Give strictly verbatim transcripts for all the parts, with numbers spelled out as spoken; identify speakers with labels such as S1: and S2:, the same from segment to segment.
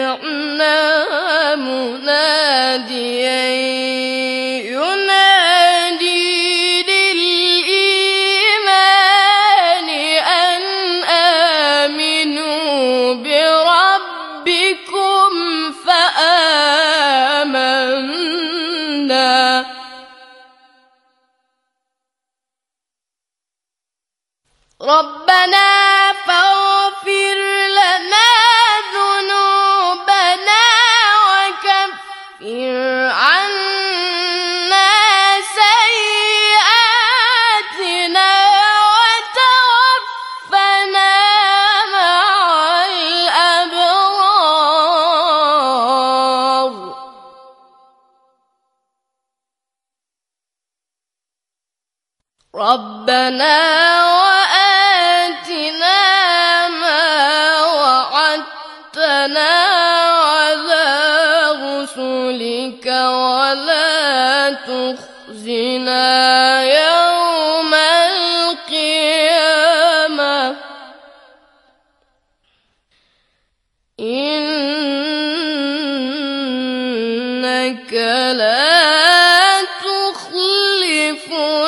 S1: سمعنا مناديا ينادي للإيمان أن آمنوا بربكم فآمنا ربنا فاغفر لنا ذنوبنا وكفر عنا سيئاتنا وتوفنا مع الأبرار ربنا ولا تخزنا يوم القيامة إنك لا تخلف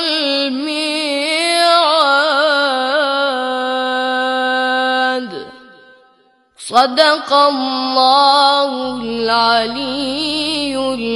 S1: الميعاد صدق الله العلي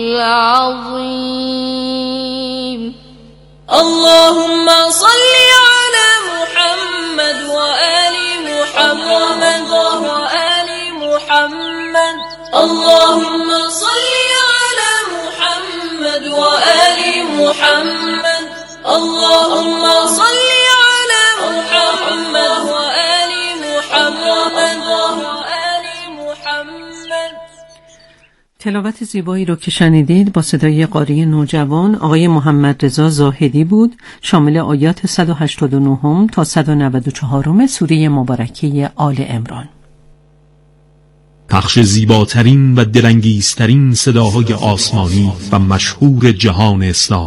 S1: العظيم. اللهم صل على محمد وآل محمد وآل محمد اللهم صل على محمد وآل محمد اللهم صل على محمد وآل محمد وآل محمد.
S2: تلاوت زیبایی رو که شنیدید با صدای قاری نوجوان آقای محمد رضا زاهدی بود، شامل آیات صد و هشتاد و نه تا صد و نود و چهار سوره مبارکه آل عمران.
S3: پخش زیباترین و دلانگیزترین صداهای آسمانی و مشهور جهان اسلام.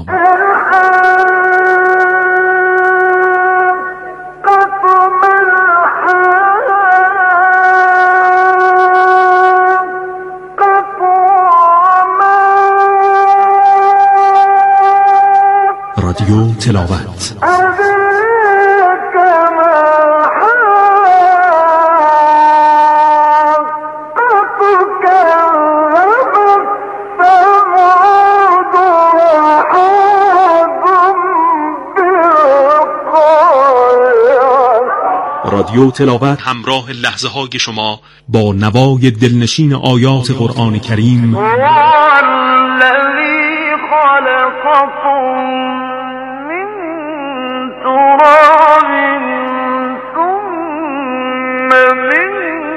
S3: رادیو تلاوت. رادیو تلاوت همراه لحظه های شما با نوای دلنشین آیات قرآن کریم.
S4: والذی خلقکم من تراب ثم من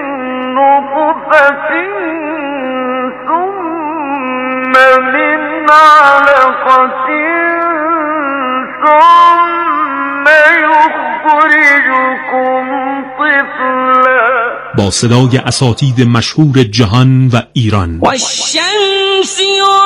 S4: نطفة ثم من علقة ثم یخرجکم
S3: با صدای اساتید مشهور جهان و ایران.
S4: والشمس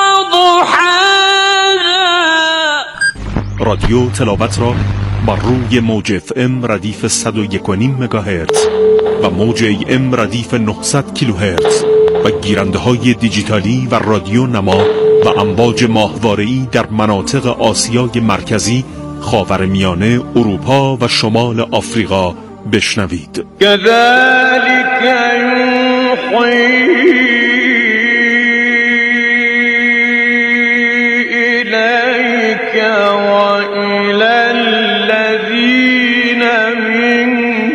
S4: وضحاها.
S3: رادیو تلاوت را بر روی موج اف ام ردیف صد و یک و نیم مگاهرتز و موج ای ام ردیف نهصد کیلوهرتز و گیرنده های دیجیتالی و رادیو نما و امواج ماهواره‌ای در مناطق آسیای مرکزی، خاورمیانه، اروپا و شمال آفریقا بشنوید.
S4: كذلك يوحي إليك وإلى الذين من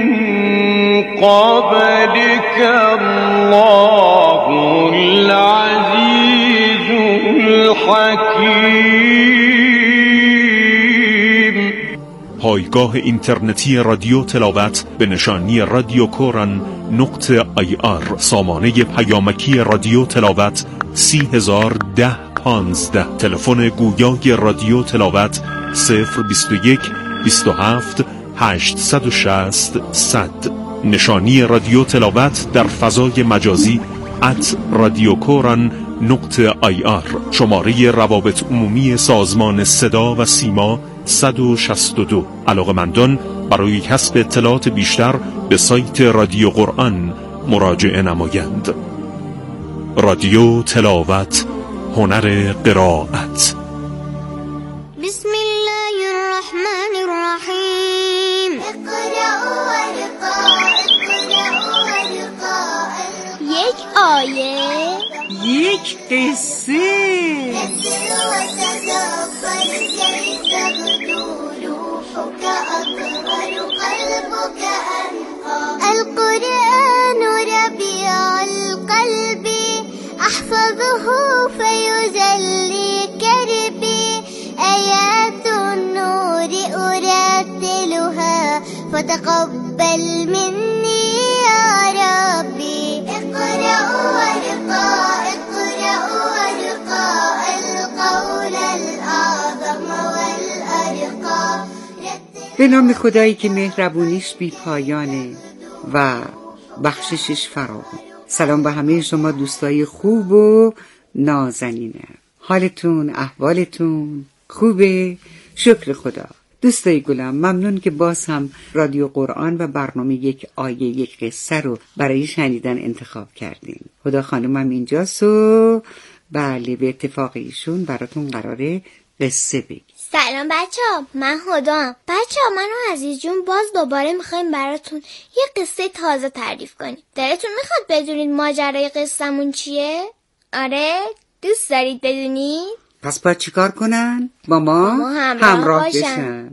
S4: قبلك الله العزيز الحكيم.
S3: پایگاه اینترنتی رادیو تلاوت به نشانی رادیو کورن نقطه آی آر، سامانه پیامکی رادیو تلاوت سی هزار ده پانزده. تلفن گویای رادیو تلاوت صفر بیست و یک بیست و هفت هشتصد و شصت صد. نشانی رادیو تلاوت در فضای مجازی ات رادیو کورن نقطه آی آر. شماره روابط عمومی سازمان صدا و سیما صد و شصت و دو. علاقه‌مندان برای کسب اطلاعات بیشتر به سایت رادیو قرآن مراجعه نمایند. رادیو تلاوت، هنر قرائت.
S5: بسم الله الرحمن الرحیم. اقرأ ورقاء اقرأ ورقاء. یک آیه،
S2: یک قصه.
S5: القرآن ربيع القلب أحفظه فيجلي كربي آيات النور أرتلها فتقبل مني يا ربي. اقرأ ورقاء اقرأ ورقاء القول الأعظم والأرقى.
S6: به نام خدایی که مهربونیش بی پایانه و بخششش فراوان. سلام به همه شما دوستای خوب و نازنینه. حالتون، احوالتون خوبه؟ شکر خدا. دوستای گلم، ممنون که باز هم رادیو قرآن و برنامه یک آیه یک قصه رو برای شنیدن انتخاب کردین. خدا خانومم اینجاست و بله، به اتفاق ایشون براتون قراره قصه بگی.
S5: سلام بچه ها، من هدام. بچه ها، من و عزیز جون باز دوباره میخوایم براتون یه قصه تازه تعریف کنیم. دلتون میخواد بدونید ماجرای قصه‌مون چیه؟ آره؟ دوست دارید بدونید؟
S6: پس باید چی کار کنن؟ با ما, با ما همراه, همراه باشن. بشن.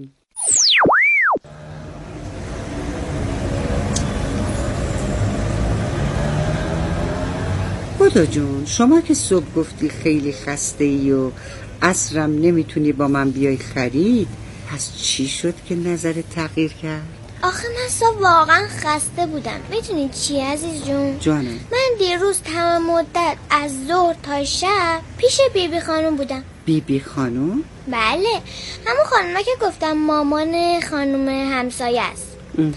S6: خدا جون، شما که صبح گفتی خیلی خسته ای و عصرم نمیتونی با من بیای خرید، پس چی شد که نظر تغییر کرد؟
S5: آخه من صبح واقعا خسته بودم. میدونی چی عزیز جون؟
S6: جانم،
S5: من دیروز تمام مدت از ظهر تا شب پیش بیبی بی خانم بودم.
S6: بیبی بی خانم؟
S5: بله، همون خانومه که گفتم مامان خانم همسایه است.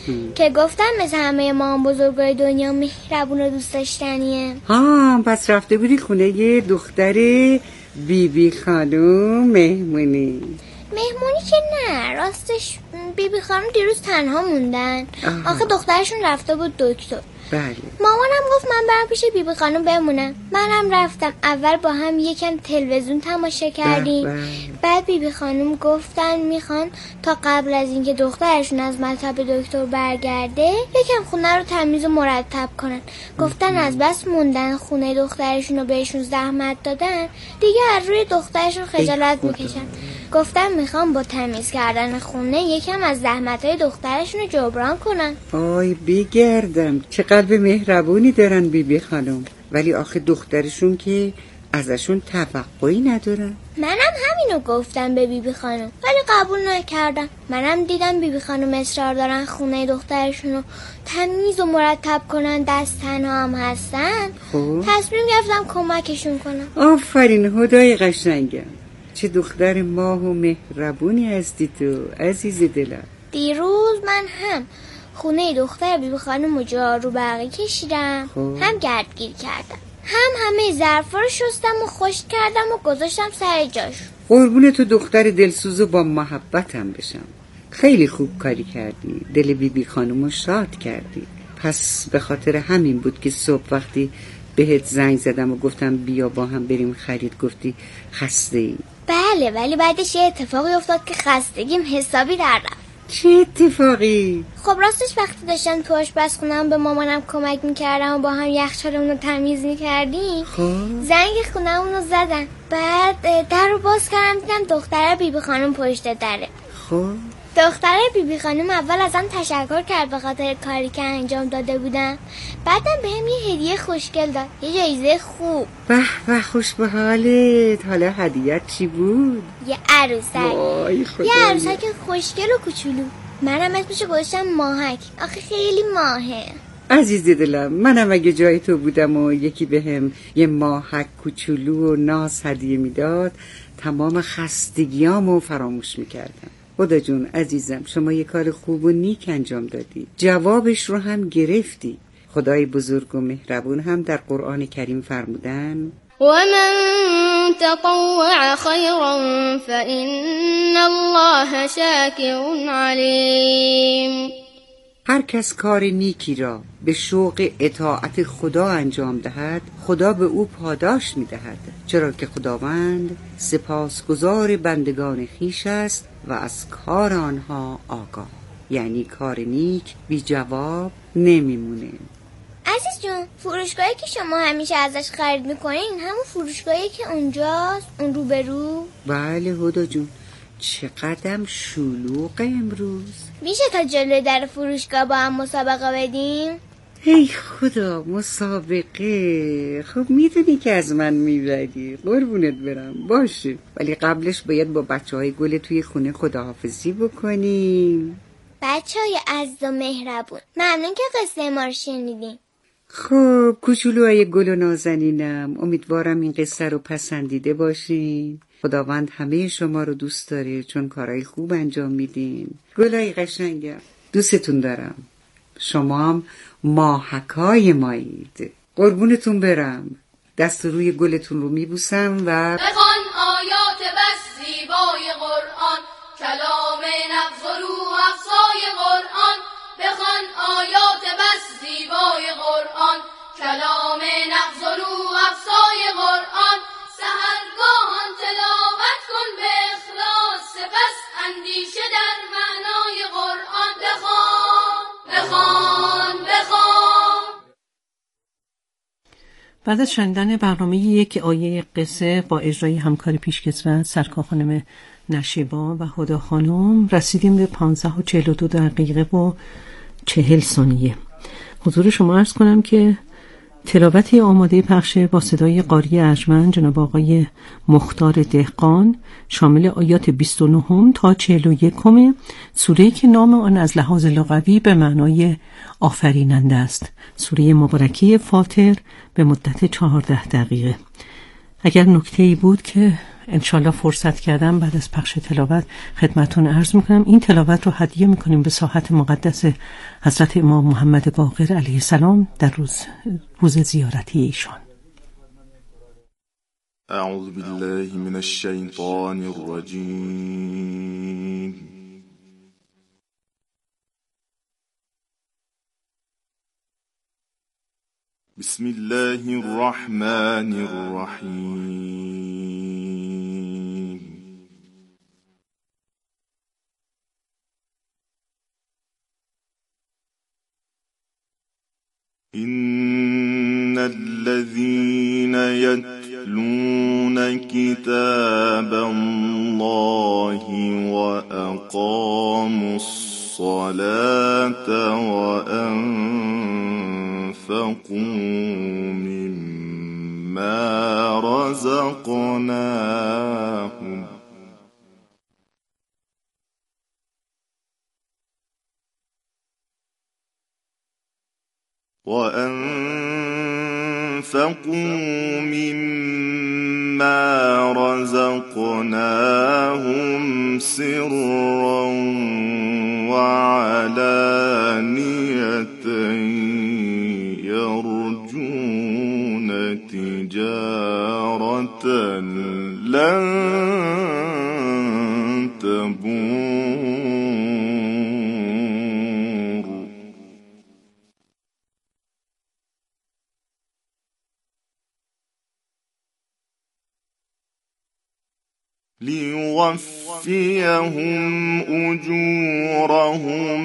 S5: که گفتم مثل همه مامان بزرگای دنیا مهربون و دوست داشتنیه.
S6: ها، پس رفته بودی خونه یه دختر بیبی بی خانم مهمونی؟
S5: مهمونی که نه، راستش بیبی بی خانم دیروز تنها موندن. آها. آخه دخترشون رفته بود دکتر.
S6: بله.
S5: مامانم گفت من برم پیش بیبی بی خانم بمونم. منم رفتم. اول با هم یکم تلویزیون تماشا کردیم. بله. بعد بیبی بی خانم گفتن میخوان تا قبل از اینکه دخترشون از مطب دکتر برگرده یکم خونه رو تمیز و مرتب کنن. گفتن از بس موندن خونه دخترشون رو بهشون زحمت دادن، دیگه از روی دخترشون خجالت میکشن. گفتم میخوام با تمیز کردن خونه یکم از زحمتهای دخترشون رو جبران کنن.
S6: آی بگردم، چه قلب مهربونی دارن بیبی بی خانم. ولی آخه دخترشون که ازشون توقعی ندارن.
S5: منم همینو گفتم به بیبی بی خانم، ولی قبول نکردن. منم دیدم بیبی بی خانم اصرار دارن خونه دخترشون رو تمیز و مرتب کنن، دست تنها هم هستن. خوب. تصمیم گرفتم کمکشون کنم.
S6: آفرین، هدای قشنگم. چه دختر ماه و مهربونی هستی تو عزیز دلم.
S5: دیروز من هم خونه دختر بیبی خانم رو جارو برقی کشیدم، خوب. هم گردگیر کردم، هم همه ظرفا رو شستم و خشک کردم و گذاشتم سر جاش.
S6: قربون تو دختر دلسوز و با محبتم بشم. خیلی خوب کاری کردی، دل بیبی خانم رو شاد کردی. پس به خاطر همین بود که صبح وقتی بهت زنگ زدم و گفتم بیا با هم بریم خرید گفتی خسته ای.
S5: بله، ولی بعدش یه اتفاقی افتاد که خستگیم حسابی در رفت.
S6: چه اتفاقی؟
S5: خب راستش وقتی داشتم تو آشپزخونه‌ام به مامانم کمک میکردم و با هم یخچالمون رو تمیز میکردیم، خب زنگ خونه‌مون رو زدن. بعد در رو باز کردم دیدم دختر بیبی خانم پشت دره.
S6: خب
S5: دختر بیبی خانم اول ازم تشکر کرد به خاطر کاری که انجام داده بودم. بعدم بهم یه هدیه خوشگل داد، یه جایزه خوب.
S6: به به، خوش به حالت. حالا هدیه‌ت چی بود؟
S5: یه عروسک. یه عروسک خوشگل و کوچولو. منم اسمشو گذاشتم ماهک، آخه خیلی ماهه.
S6: عزیز دلم، منم اگه جای تو بودم و یکی بهم یه ماهک کوچولو و ناز هدیه میداد، تمام خستگیامو فراموش میکردم. خدا جون عزیزم، شما یه کار خوب و نیک انجام دادی، جوابش رو هم گرفتی. خدای بزرگ و مهربون هم در قرآن کریم فرمودن
S5: ومن تطوع خيرا فإن الله شاكر عليم.
S6: هر کس کار نیکی را به شوق اطاعت خدا انجام دهد، خدا به او پاداش می دهد، چرا که خداوند سپاسگزار بندگان خویش است و از کار آنها آگاه. یعنی کار نیک بی جواب نمیمونه.
S5: عزیز جون، فروشگاهی که شما همیشه ازش خرید میکنین همون فروشگاهی که اونجاست، اون روبرو؟
S6: بله هدا جون، چقدرم شلوغ امروز.
S5: میشه تا جلوی در فروشگاه با هم مسابقه بدیم؟
S6: ای خدا، مسابقه؟ خب میدونی که از من میبری، قربونت برم. باشه، ولی قبلش باید با بچه های گل توی خونه خداحافظی بکنیم.
S5: بچه های عزیز و مهربون، ممنون که قصه ما رو شنیدین.
S6: خب کوچولوهای گل و نازنینم، امیدوارم این قصه رو پسندیده باشین. خداوند همه شما رو دوست داره چون کارهای خوب انجام میدین. گلای قشنگم، دوستتون دارم. شما هم ماهکای مایید. قربونتون برم. دست روی گلتون رو میبوسم و
S1: بخوان آیات بس زیبای قرآن، کلام نغز و روح افزای قرآن. بخوان آیات بس زیبای قرآن، کلام نغز و روح افزای قرآن. سحرگاهان تلاوت کن به اخلاص، سپس اندیشه در معنای قرآن. بخوان بخوان بخوان.
S2: بعد از شنیدن برنامه یک آیه قصه با اجرای همکار پیشکسوت سرکار خانم نشیبا و هدا خانم، رسیدیم به پانزده و چهل و دو دقیقه و چهل ثانیه. حضور شما عرض کنم که تلاوتی آماده پخش با صدای قاری ارجمند جناب آقای مختار دهقان، شامل آیات بیست و نه تا چهل و یک سوره‌ای که نام آن از لحاظ لغوی به معنای آفریننده است، سوره مبارکه فاطر، به مدت چهارده دقیقه. اگر نکته‌ای بود که انشالله فرصت کردم بعد از پخش تلاوت خدمتون عرض میکنم، این تلاوت رو هدیه میکنیم به ساحت مقدس حضرت امام محمد باقر علیه السلام در روز روز زیارتی ایشان.
S7: اعوذ بالله من الشیطان الرجیم. بسم الله الرحمن الرحیم. إن الذين يتلون كتاب الله وأقاموا الصلاة وأنفقوا مما رزقناهم وأنفقوا مما رزقناهم سرا وعلانية يرجون تجارة لن تبور ليوفيهم أجورهم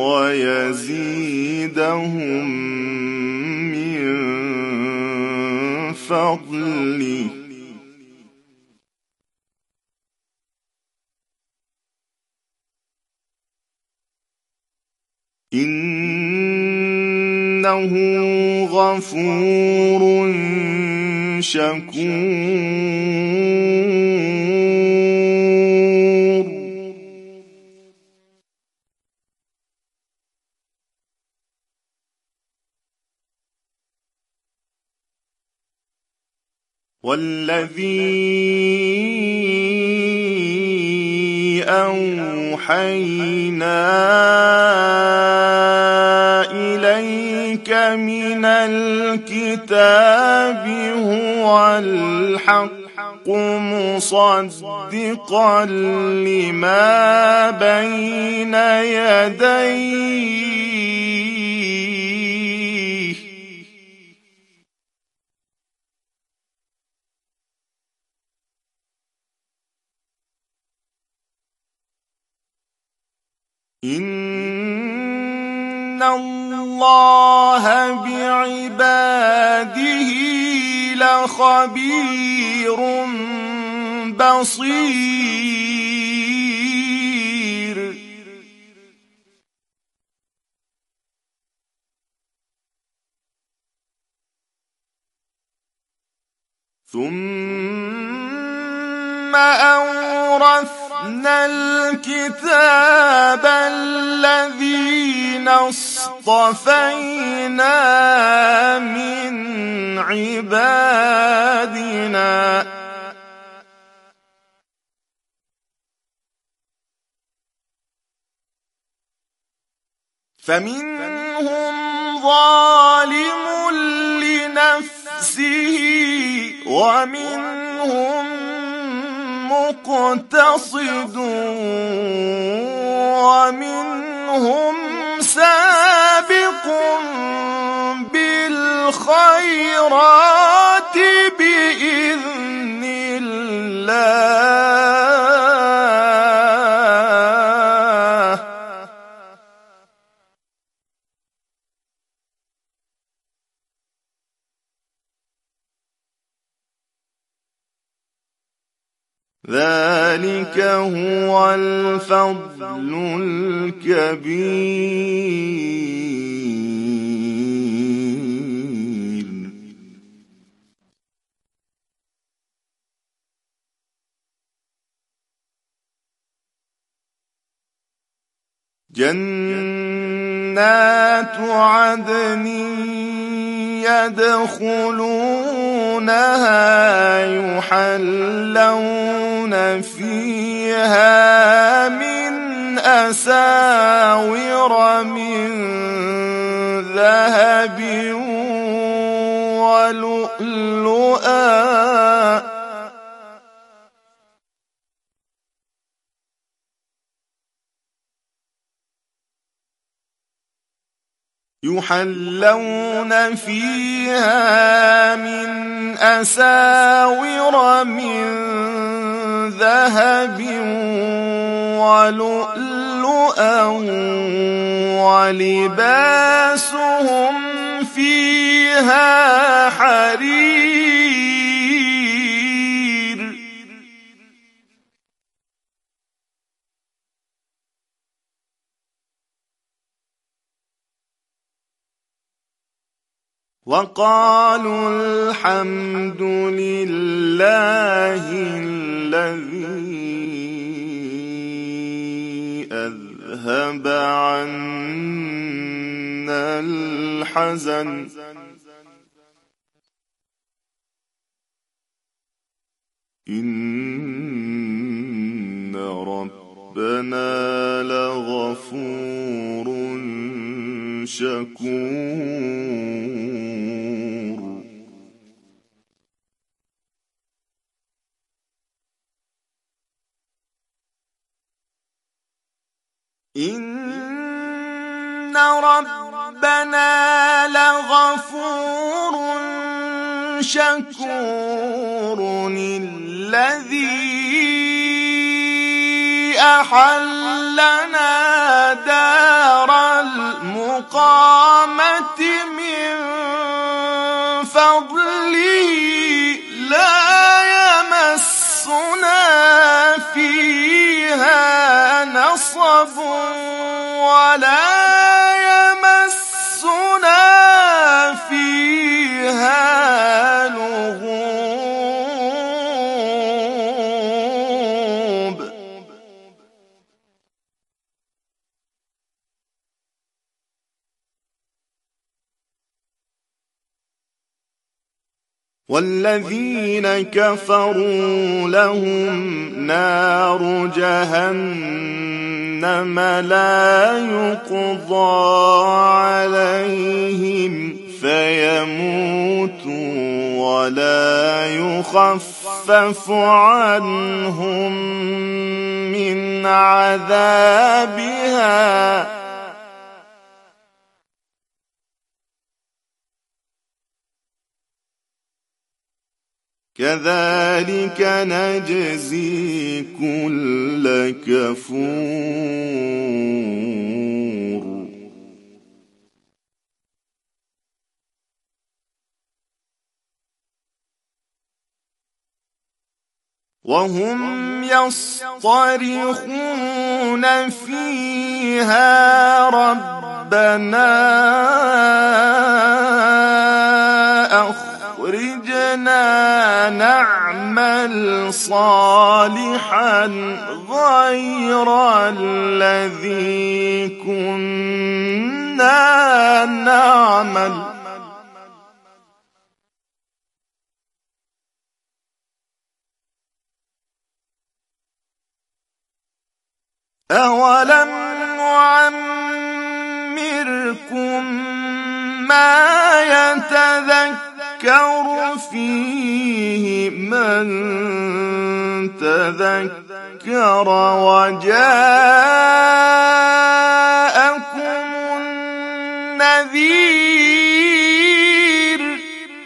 S7: ويزيدهم من فضله إنه غفور شكور. والذي أوحينا إليك من الكتاب هو الحق مصدقا لما بين يديه إن الله بعباده لخبير بصير ثم أورثنا الكتاب الذين اصطفينا من عبادنا فمنهم ظالم لنفسه ومنهم مقتصد ومنهم سابق بالخيرات بإذن الله ذلك هو الفضل الكبير جنات عدن يدخلونها يحلون فيها من أساور من ذهب ولؤلؤا يحلون فيها من أساور من ذهب ولؤلؤا ولباسهم فيها حرير وقالوا الحمد لله الذي أذهب عنا الحزن إن ربنا لغفور شكور إن ربنا لغفور شكور الذي أحلنا دار المقامة من فضله لا يمسنا فيها نصب ولا يمسنا فيها لغوب والذين كفروا لهم نار جهنم لا يقضى عليهم فيموتوا ولا يخفف يخفف عنهم من عذابها كذلك نجزي كل كفور وهم يصطرخون فيها ربنا أخرجنا نعمل صالحا غير الذي كنا نعمل أولم نعمركم ما يتذكر فيه من تذكر وجاءكم النذير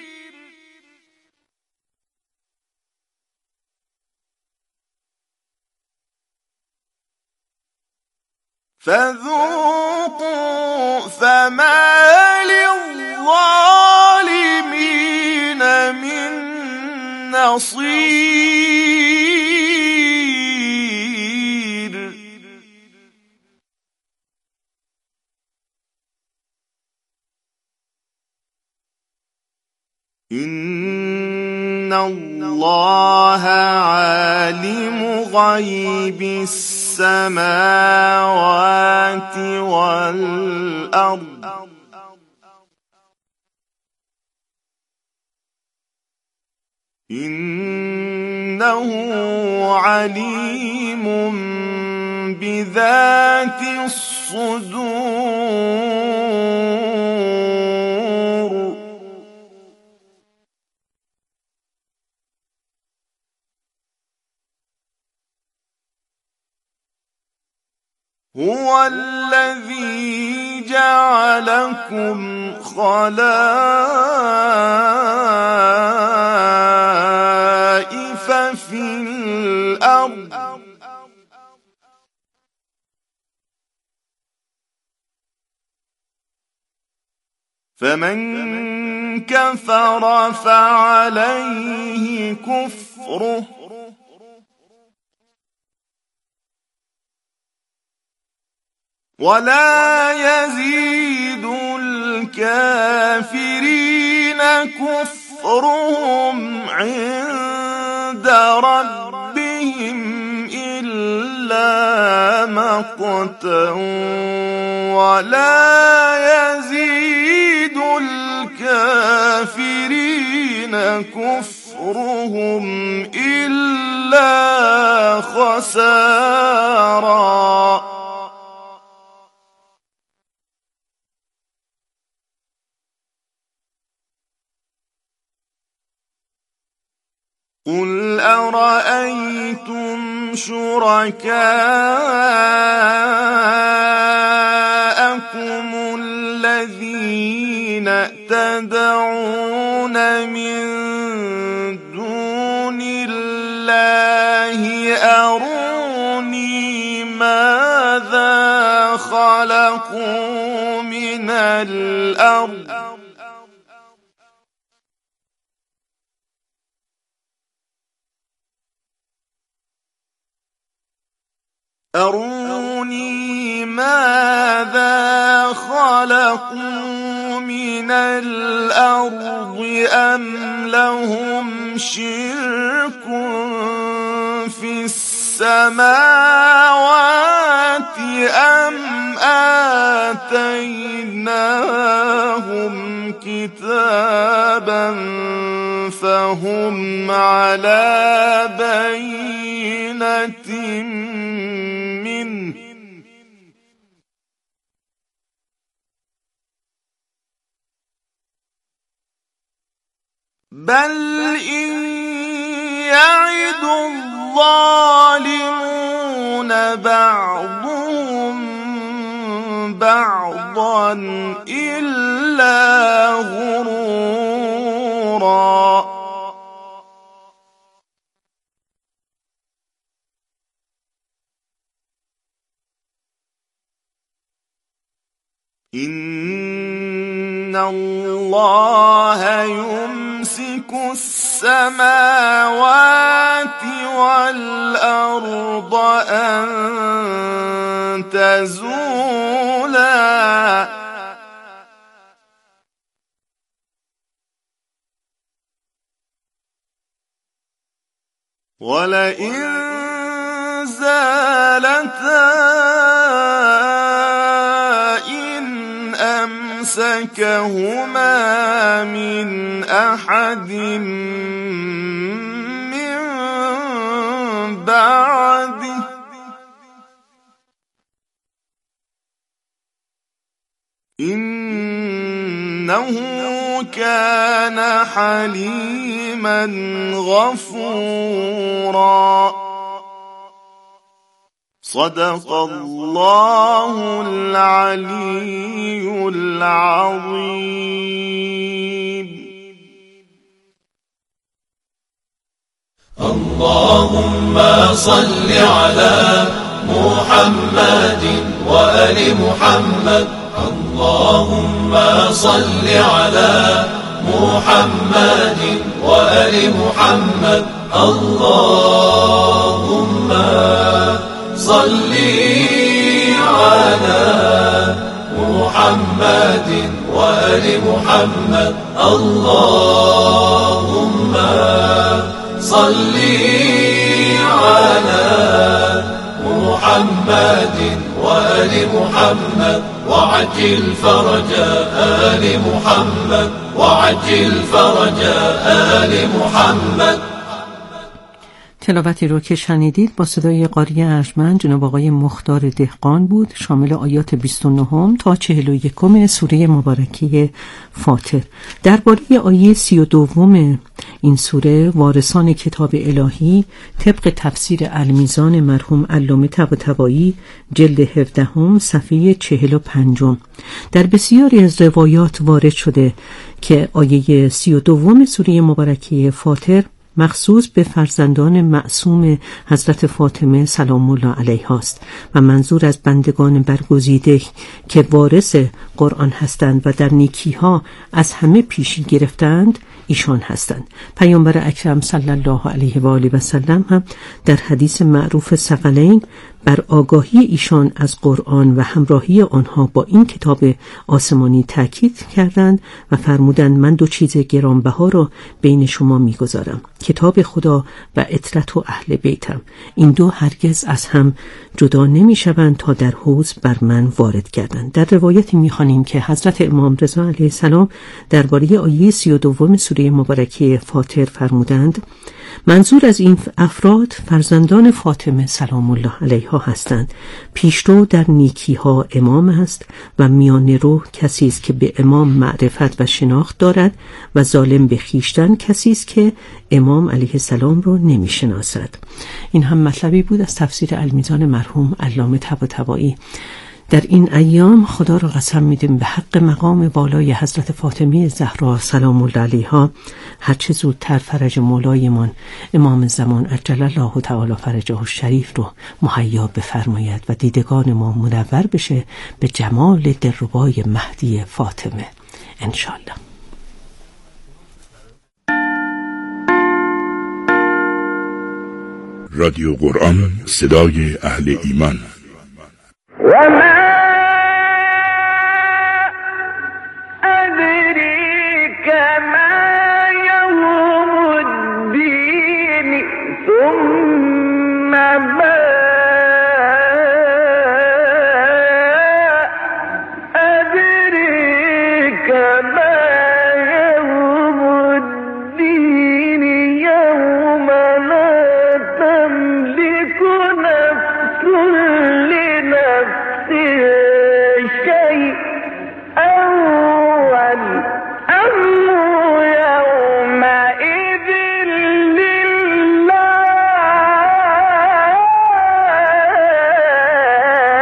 S7: فذوقوا فما للظالمين من نصير إن الله عالم غيب السماوات والأرض إنه عليم بذات الصدور هو الذي جعلكم خلائف في الأرض فمن كفر فعليه كفره ولا يزيد الكافرين كفرهم عند ربهم إلا مقتا ولا يزيد الكافرين كفرهم إلا خسارا قل أرأيتم شركاءكم الذين تدعون من دون الله أروني ماذا خلقوا من الأرض أروني ماذا خلقوا من الأرض أم لهم شرك في السماوات أم آتيناهم كتابا فهم على بينة منه بل إن يعد الظالمون بعضهم بعضا إلا غرورا إن الله يمسك السماوات والأرض أن تزولا ولئن زالتا أمسكهما من أحد من بعده إنه كان حليما غفورا صدق الله العلي العظيم.
S8: اللهم صل على محمد وآل محمد. اللهم صل على محمد وآل محمد. اللهم صل على محمد وآل محمد. اللهم صل على محمد وآل محمد وعجل فرج آل محمد وعجل فرج آل محمد.
S2: تلاوتی رو که شنیدید با صدای قاری ارجمند جناب آقای مختار دهقان بود، شامل آیات بیست و نه تا چهل و یک سوره مبارکه فاطر. درباره آیه سی و دو این سوره وارثان کتاب الهی طبق تفسیر المیزان مرحوم علامه طباطبایی جلد هفدهم صفحه چهل و پنج در بسیاری از روایات وارد شده که آیه سی و دو سوره مبارکه فاطر مخصوص به فرزندان معصوم حضرت فاطمه سلام الله علیها است و منظور از بندگان برگزیده که وارث قرآن هستند و در نیکی‌ها از همه پیشی گرفتند ایشان هستند. پیامبر اکرم صلی الله علیه و آله و سلم هم در حدیث معروف ثقلین بر آگاهی ایشان از قرآن و همراهی آنها با این کتاب آسمانی تاکید کردند و فرمودند من دو چیز گرانبها را بین شما میگذارم، کتاب خدا و عترت و اهل بیتم. این دو هرگز از هم جدا نمی شوند تا در حوض بر من وارد کردند. در روایتی میخوانیم که حضرت امام رضا علیه السلام درباره آیه سی و دوم سوره مبارکه فاطر فرمودند منظور از این افراد فرزندان فاطمه سلام الله علیها هستند. پیشرو در نیکی ها امام است و میانه رو کسی است که به امام معرفت و شناخت دارد و ظالم به خویشتن کسی است که امام علیه السلام رو نمیشناسد. این هم مطلبی بود از تفسیر المیزان مرحوم علامه طباطبایی. در این ایام خدا را قسم میدیم به حق مقام بالای حضرت فاطمه زهرا سلام الله علیها هرچه زودتر فرج مولایمان امام زمان عجل الله تعالی فرجه الشریف رو مهیا بفرماید و دیدگان ما منور بشه به جمال دلربای مهدی فاطمه انشالله.
S9: رادیو قرآن، صدای اهل ایمان.